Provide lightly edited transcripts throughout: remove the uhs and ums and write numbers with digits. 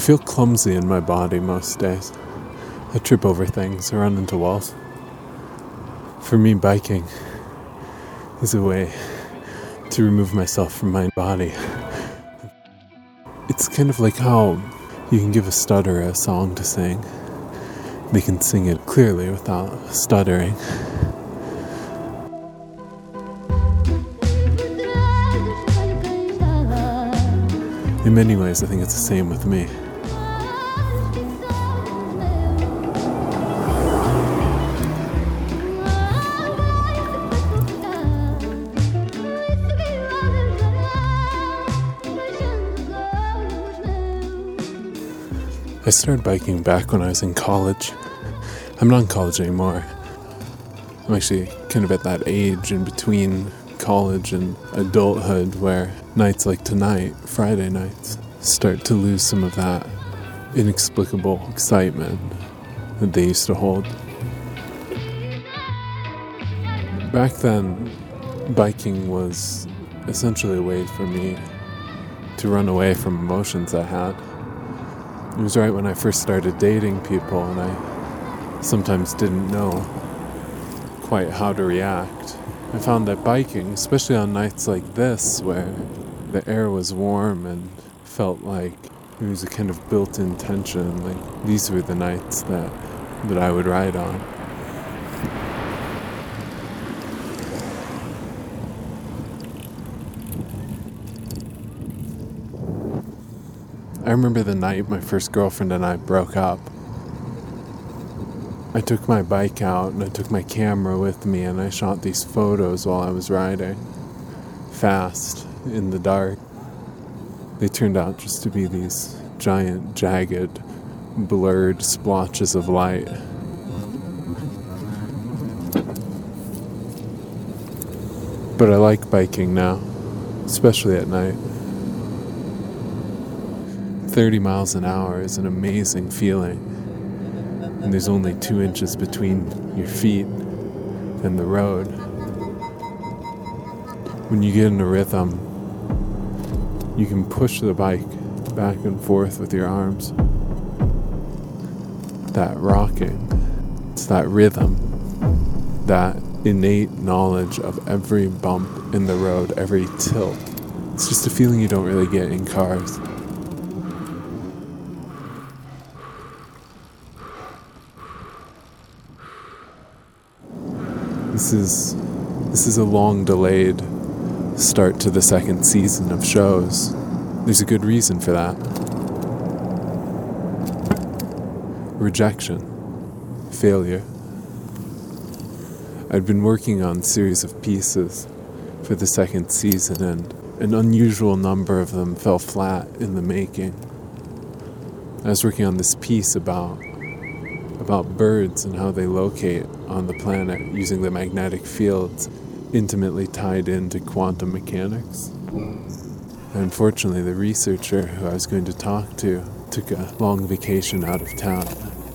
feel clumsy in my body most days. I trip over things, I run into walls. For me, biking is a way to remove myself from my body. It's kind of like how you can give a stutterer a song to sing. They can sing it clearly without stuttering. In many ways, I think it's the same with me. I started biking back when I was in college. I'm not in college anymore. I'm actually kind of at that age in between college and adulthood where nights like tonight, Friday nights, start to lose some of that inexplicable excitement that they used to hold. Back then, biking was essentially a way for me to run away from emotions I had. It was right when I first started dating people and I sometimes didn't know quite how to react. I found that biking, especially on nights like this where the air was warm and felt like it was a kind of built-in tension, like these were the nights that I would ride on. I remember the night my first girlfriend and I broke up. I took my bike out and I took my camera with me and I shot these photos while I was riding, fast, in the dark. They turned out just to be these giant, jagged, blurred splotches of light. But I like biking now, especially at night. 30 miles an hour is an amazing feeling, and there's only 2 inches between your feet and the road. When you get in a rhythm, you can push the bike back and forth with your arms. That rocking, it's that rhythm, that innate knowledge of every bump in the road, every tilt. It's just a feeling you don't really get in cars. This is a long delayed start to the second season of shows. There's a good reason for that. Rejection. Failure. I'd been working on a series of pieces for the second season and an unusual number of them fell flat in the making. I was working on this piece about birds and how they locate on the planet using the magnetic fields intimately tied into quantum mechanics. And unfortunately, the researcher who I was going to talk to took a long vacation out of town.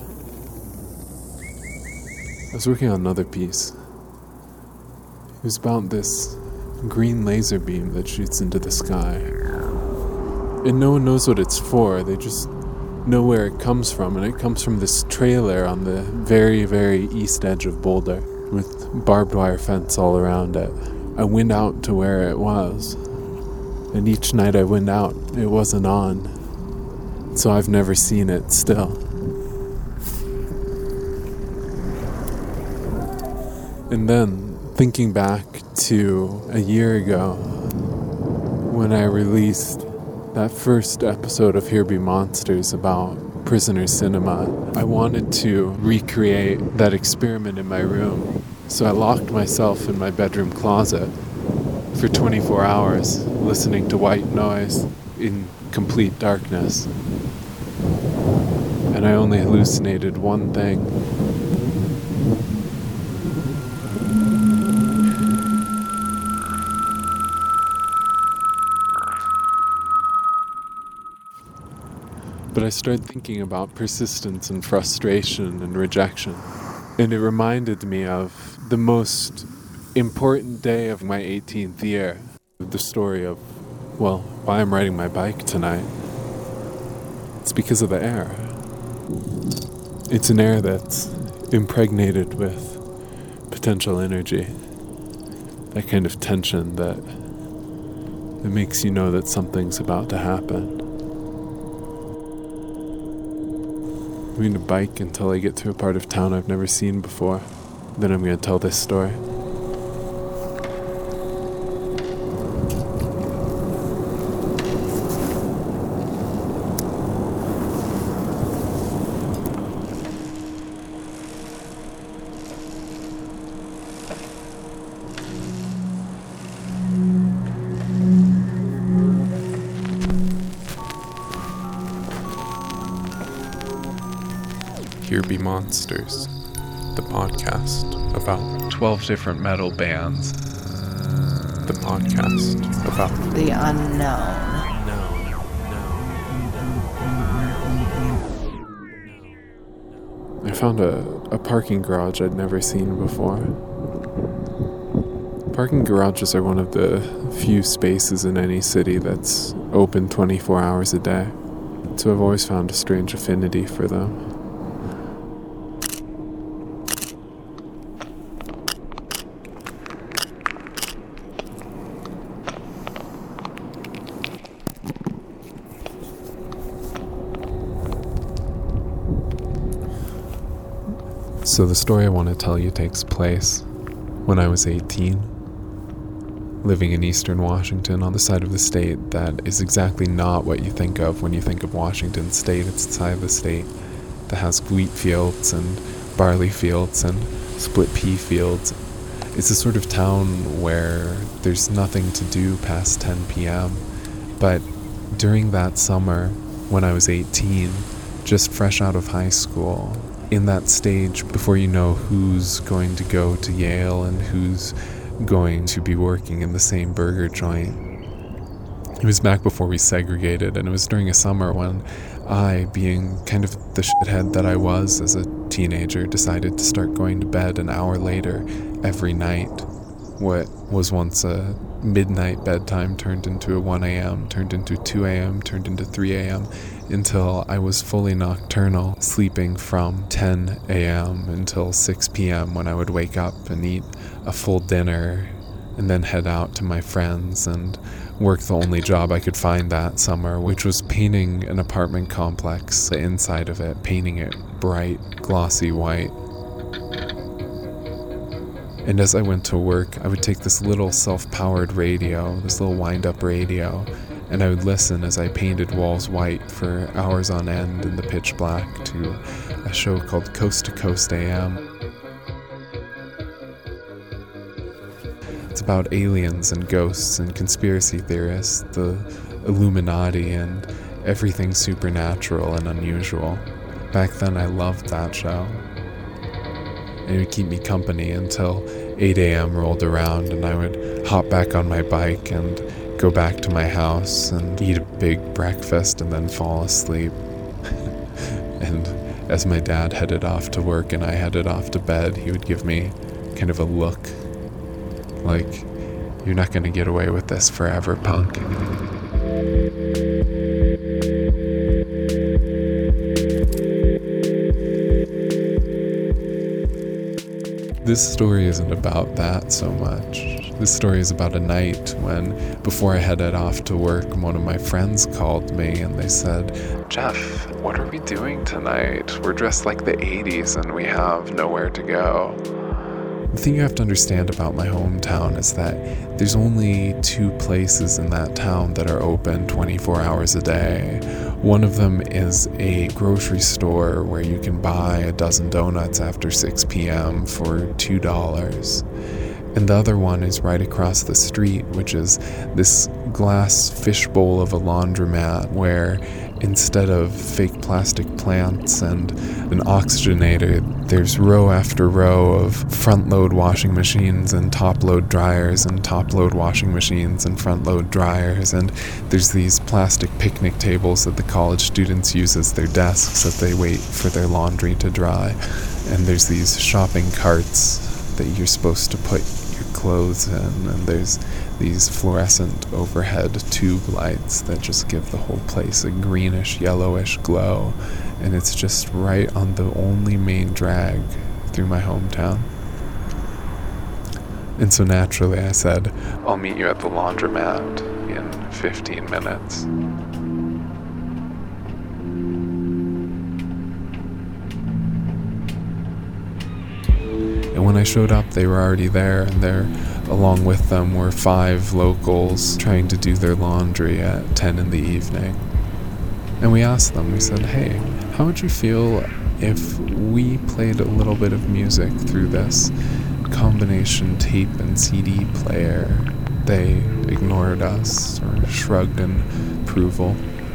I was working on another piece. It was about this green laser beam that shoots into the sky. And no one knows what it's for, they just know where it comes from, and it comes from this trailer on the very, very east edge of Boulder with barbed wire fence all around it. I went out to where it was, and each night I went out, it wasn't on, so I've never seen it still. And then, thinking back to a year ago, when I released that first episode of Here Be Monsters about prisoner cinema, I wanted to recreate that experiment in my room. So I locked myself in my bedroom closet for 24 hours, listening to white noise in complete darkness. And I only hallucinated one thing. But I started thinking about persistence and frustration and rejection. And it reminded me of the most important day of my 18th year. The story of, well, why I'm riding my bike tonight. It's because of the air. It's an air that's impregnated with potential energy. That kind of tension that makes you know that something's about to happen. I'm going to bike until I get to a part of town I've never seen before. Then I'm going to tell this story. Here Be Monsters, the podcast about 12 different metal bands. The podcast about the unknown. I found a parking garage I'd never seen before. Parking garages are one of the few spaces in any city that's open 24 hours a day, so I've always found a strange affinity for them. So the story I want to tell you takes place when I was 18, living in eastern Washington on the side of the state that is exactly not what you think of when you think of Washington State. It's the side of the state that has wheat fields and barley fields and split pea fields. It's a sort of town where there's nothing to do past 10 p.m. But during that summer, when I was 18, just fresh out of high school, in that stage before you know who's going to go to Yale and who's going to be working in the same burger joint. It was back before we segregated, and it was during a summer when I, being kind of the shithead that I was as a teenager, decided to start going to bed an hour later every night. What was once a midnight bedtime turned into a 1 a.m., turned into 2 a.m., turned into 3 a.m., until I was fully nocturnal, sleeping from 10 a.m. until 6 p.m. when I would wake up and eat a full dinner and then head out to my friends and work the only job I could find that summer, which was painting an apartment complex, the inside of it, painting it bright, glossy white. And as I went to work, I would take this little self-powered radio, this little wind-up radio, and I would listen as I painted walls white for hours on end in the pitch black to a show called Coast to Coast AM. It's about aliens and ghosts and conspiracy theorists, the Illuminati, and everything supernatural and unusual. Back then I loved that show. And it would keep me company until 8 a.m. rolled around and I would hop back on my bike and go back to my house and eat a big breakfast and then fall asleep. And as my dad headed off to work and I headed off to bed, he would give me kind of a look like, "You're not going to get away with this forever, punk." This story isn't about that so much. This story is about a night when, before I headed off to work, one of my friends called me and they said, "Jeff, what are we doing tonight? We're dressed like the 80s and we have nowhere to go." The thing you have to understand about my hometown is that there's only 2 places in that town that are open 24 hours a day. One of them is a grocery store where you can buy a dozen donuts after 6 p.m. for $2. And the other one is right across the street, which is this glass fishbowl of a laundromat where instead of fake plastic plants and an oxygenator, there's row after row of front-load washing machines and top-load dryers and top-load washing machines and front-load dryers, and there's these plastic picnic tables that the college students use as their desks as they wait for their laundry to dry, and there's these shopping carts that you're supposed to put your clothes in, and there's these fluorescent overhead tube lights that just give the whole place a greenish, yellowish glow, and it's just right on the only main drag through my hometown. And so naturally I said, I'll meet you at the laundromat in 15 minutes. And when I showed up, they were already there, and there, along with them, were 5 locals trying to do their laundry at 10 in the evening. And we asked them, we said, hey, how would you feel if we played a little bit of music through this combination tape and CD player? They ignored us or shrugged in approval.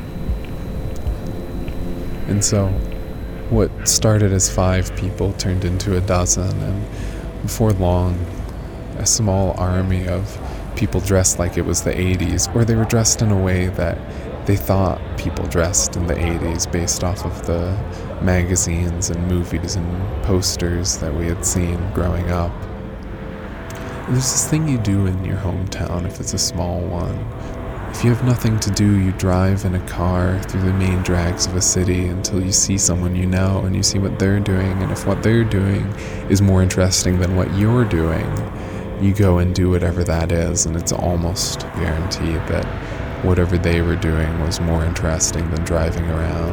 And so what started as 5 people turned into a dozen, and before long, a small army of people dressed like it was the 80s, or they were dressed in a way that they thought people dressed in the 80s based off of the magazines and movies and posters that we had seen growing up. And there's this thing you do in your hometown if it's a small one. If you have nothing to do, you drive in a car through the main drags of a city until you see someone you know and you see what they're doing, and if what they're doing is more interesting than what you're doing, you go and do whatever that is, and it's almost guaranteed that whatever they were doing was more interesting than driving around.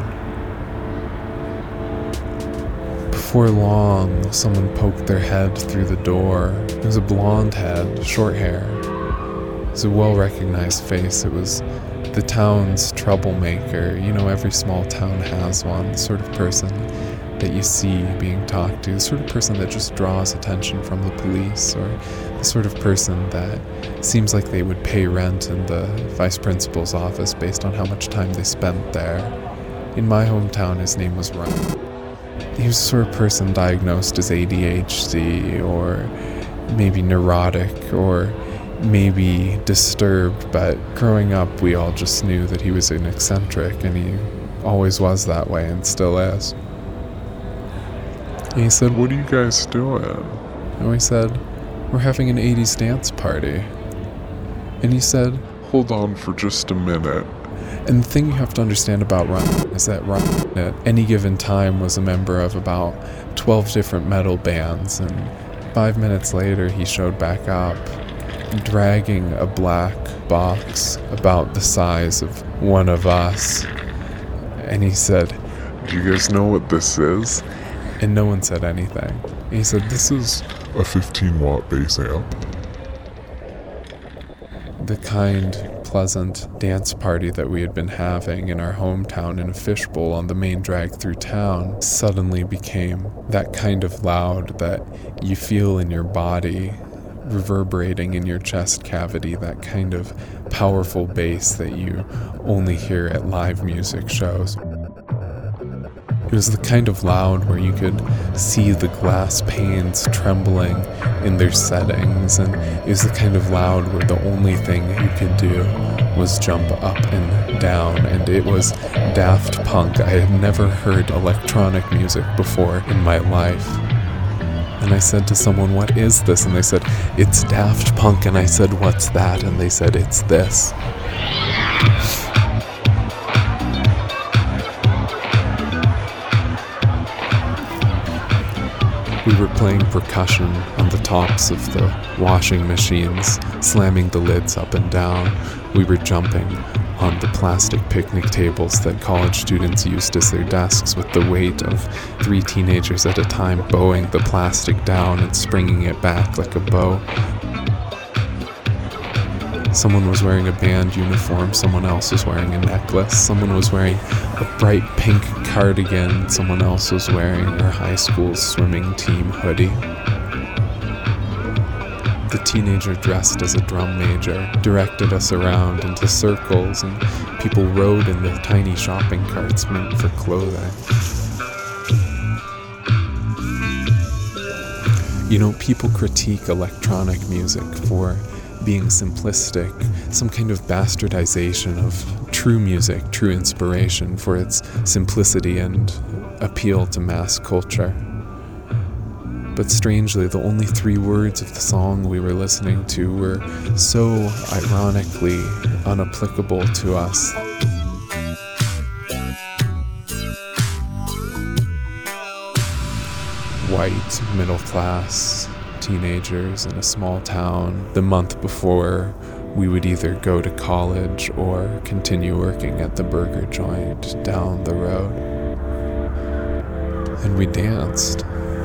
Before long, someone poked their head through the door. It was a blonde head, short hair. It was a well-recognized face. It was the town's troublemaker. You know, every small town has one, the sort of person that you see being talked to, the sort of person that just draws attention from the police, or the sort of person that seems like they would pay rent in the vice principal's office based on how much time they spent there. In my hometown, his name was Ryan. He was the sort of person diagnosed as ADHD, or maybe neurotic, or maybe disturbed, but growing up we all just knew that he was an eccentric, and he always was that way and still is. And he said, "What are you guys doing?" And we said, "We're having an 80s dance party." And he said, "Hold on for just a minute." And the thing you have to understand about Ryan is that Ryan at any given time was a member of about 12 different metal bands, and 5 minutes later he showed back up dragging a black box about the size of one of us. And he said, "Do you guys know what this is?" And no one said anything. And he said, "This is a 15-watt bass amp." The kind, pleasant dance party that we had been having in our hometown in a fishbowl on the main drag through town suddenly became that kind of loud that you feel in your body, reverberating in your chest cavity, that kind of powerful bass that you only hear at live music shows. It was the kind of loud where you could see the glass panes trembling in their settings, and it was the kind of loud where the only thing you could do was jump up and down, and it was Daft Punk. I had never heard electronic music before in my life. And I said to someone, "What is this?" And they said, "It's Daft Punk." And I said, "What's that?" And they said, "It's this." We were playing percussion on the tops of the washing machines, slamming the lids up and down. We were jumping on the plastic picnic tables that college students used as their desks, with the weight of 3 teenagers at a time bowing the plastic down and springing it back like a bow. Someone was wearing a band uniform, someone else was wearing a necklace, someone was wearing a bright pink cardigan, someone else was wearing her high school swimming team hoodie. The teenager dressed as a drum major directed us around into circles, and people rode in the tiny shopping carts meant for clothing. You know, people critique electronic music for being simplistic, some kind of bastardization of true music, true inspiration, for its simplicity and appeal to mass culture. But strangely, the only 3 words of the song we were listening to were so ironically unapplicable to us. White, middle-class teenagers in a small town the month before we would either go to college or continue working at the burger joint down the road. And we danced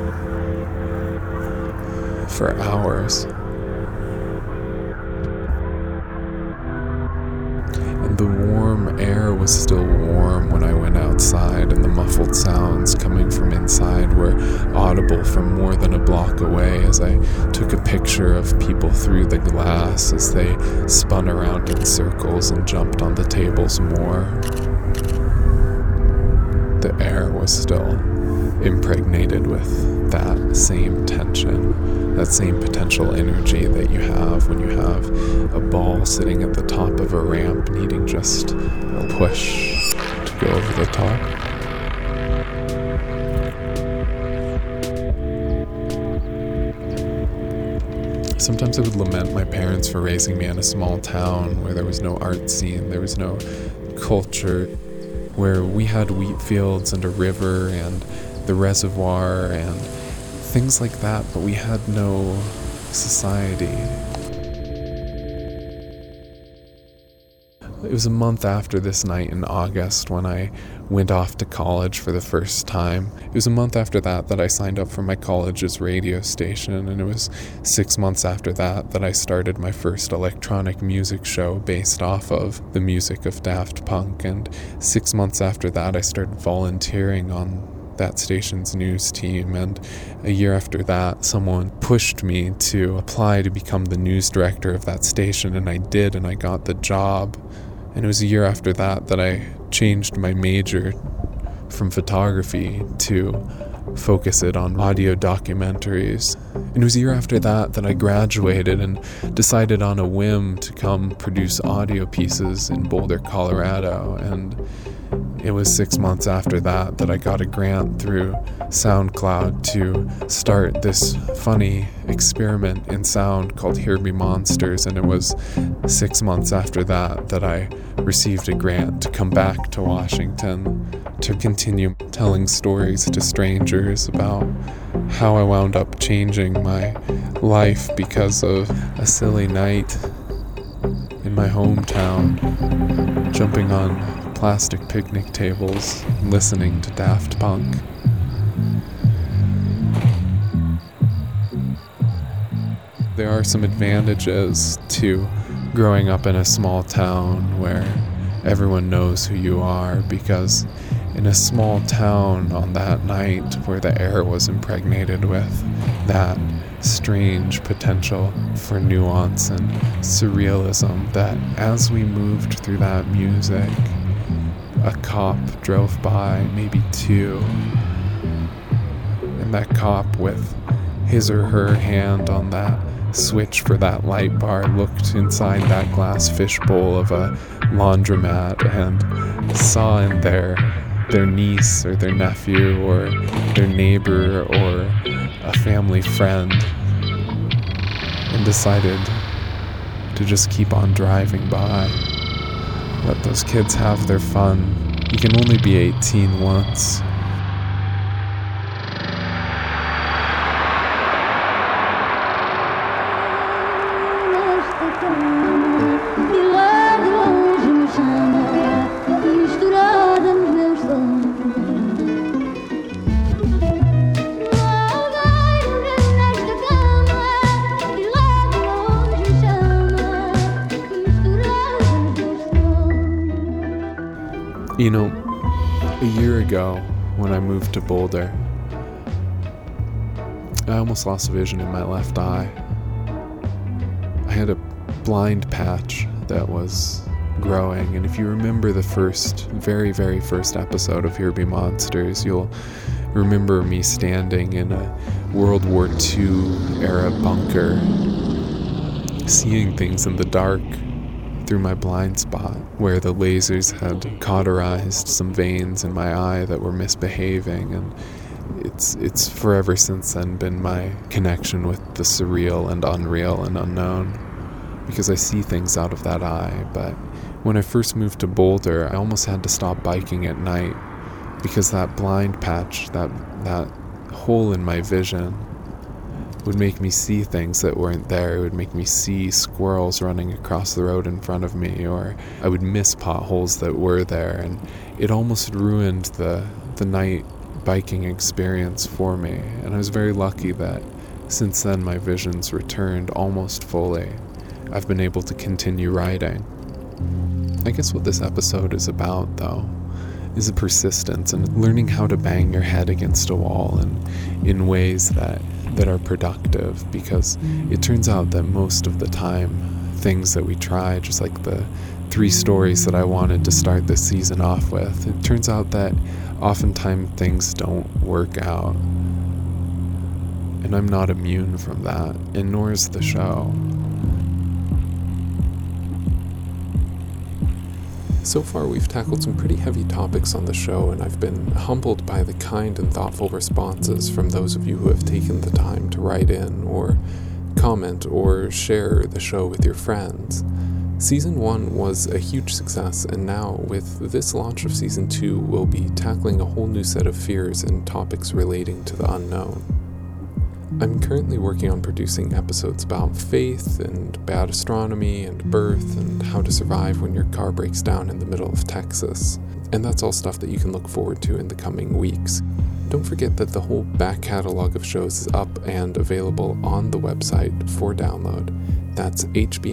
for hours. And the warm air was still warm when I went outside, and the muffled sounds coming from inside were audible from more than a block away as I took a picture of people through the glass as they spun around in circles and jumped on the tables more. The air was still impregnated with that same tension, that same potential energy that you have when you have a ball sitting at the top of a ramp needing just a push to go over the top. Sometimes I would lament my parents for raising me in a small town where there was no art scene, there was no culture, where we had wheat fields and a river and the reservoir and things like that, but we had no society. It was a month after this night in August when I went off to college for the first time. It was a month after that that I signed up for my college's radio station, and it was 6 months after that that I started my first electronic music show based off of the music of Daft Punk, and 6 months after that I started volunteering on that station's news team, and a year after that someone pushed me to apply to become the news director of that station, and I did, and I got the job. And it was a year after that that I changed my major from photography to focus it on audio documentaries. And it was a year after that that I graduated and decided on a whim to come produce audio pieces in Boulder, Colorado. And it was 6 months after that that I got a grant through SoundCloud to start this funny experiment in sound called Here Be Monsters. And it was 6 months after that that I received a grant to come back to Washington to continue telling stories to strangers about how I wound up changing my life because of a silly night in my hometown, jumping on plastic picnic tables, listening to Daft Punk. There are some advantages to growing up in a small town where everyone knows who you are, because in a small town on that night where the air was impregnated with that strange potential for nuance and surrealism, that as we moved through that music, a cop drove by, maybe 2, and that cop with his or her hand on that switch for that light bar looked inside that glass fishbowl of a laundromat and saw in there their niece or their nephew or their neighbor or a family friend, and decided to just keep on driving by. Let those kids have their fun. You can only be 18 once. You know, a year ago when I moved to Boulder, I almost lost vision in my left eye. I had a blind patch that was growing, and if you remember the very, very first episode of Here Be Monsters, you'll remember me standing in a World War II era bunker, seeing things in the dark through my blind spot, where the lasers had cauterized some veins in my eye that were misbehaving, and it's forever since then been my connection with the surreal and unreal and unknown, because I see things out of that eye. But when I first moved to Boulder, I almost had to stop biking at night because that blind patch, that hole in my vision, would make me see things that weren't there. It would make me see squirrels running across the road in front of me, or I would miss potholes that were there, and it almost ruined the night biking experience for me. And I was very lucky that since then my vision's returned almost fully. I've been able to continue riding. I guess what this episode is about, though, is a persistence and learning how to bang your head against a wall and in ways that are productive, because it turns out that most of the time things that we try, just like the 3 stories that I wanted to start this season off with, it turns out that oftentimes things don't work out. And I'm not immune from that, and nor is the show. So far, we've tackled some pretty heavy topics on the show, and I've been humbled by the kind and thoughtful responses from those of you who have taken the time to write in, or comment, or share the show with your friends. Season 1 was a huge success, and now, with this launch of Season 2, we'll be tackling a whole new set of fears and topics relating to the unknown. I'm currently working on producing episodes about faith and bad astronomy and birth and how to survive when your car breaks down in the middle of Texas. And that's all stuff that you can look forward to in the coming weeks. Don't forget that the whole back catalog of shows is up and available on the website for download. That's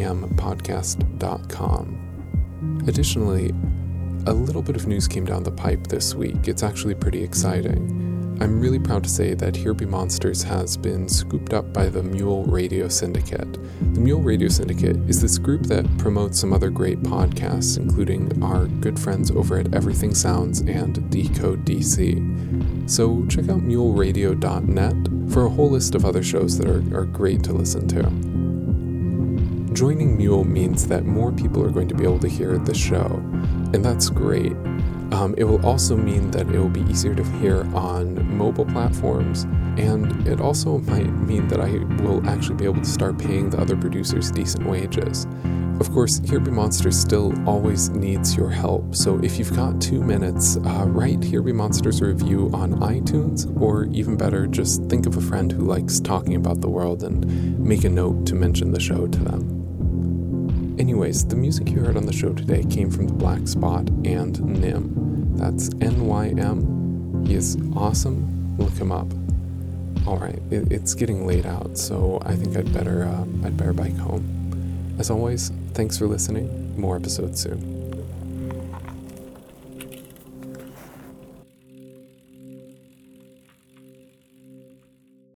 hbmpodcast.com. Additionally, a little bit of news came down the pipe this week. It's actually pretty exciting. I'm really proud to say that Here Be Monsters has been scooped up by the Mule Radio Syndicate. The Mule Radio Syndicate is this group that promotes some other great podcasts, including our good friends over at Everything Sounds and Decode DC. So check out muleradio.net for a whole list of other shows that are great to listen to. Joining Mule means that more people are going to be able to hear the show, and that's great. It will also mean that it will be easier to hear on mobile platforms, and it also might mean that I will actually be able to start paying the other producers decent wages. Of course, Here Be Monsters still always needs your help, so if you've got 2 minutes, write Here Be Monsters a review on iTunes, or even better, just think of a friend who likes talking about the world and make a note to mention the show to them. Anyways, the music you heard on the show today came from The Black Spot and Nym. That's NYM. He is awesome. Look him up. Alright, it's getting late out, so I think I'd better bike home. As always, thanks for listening. More episodes soon.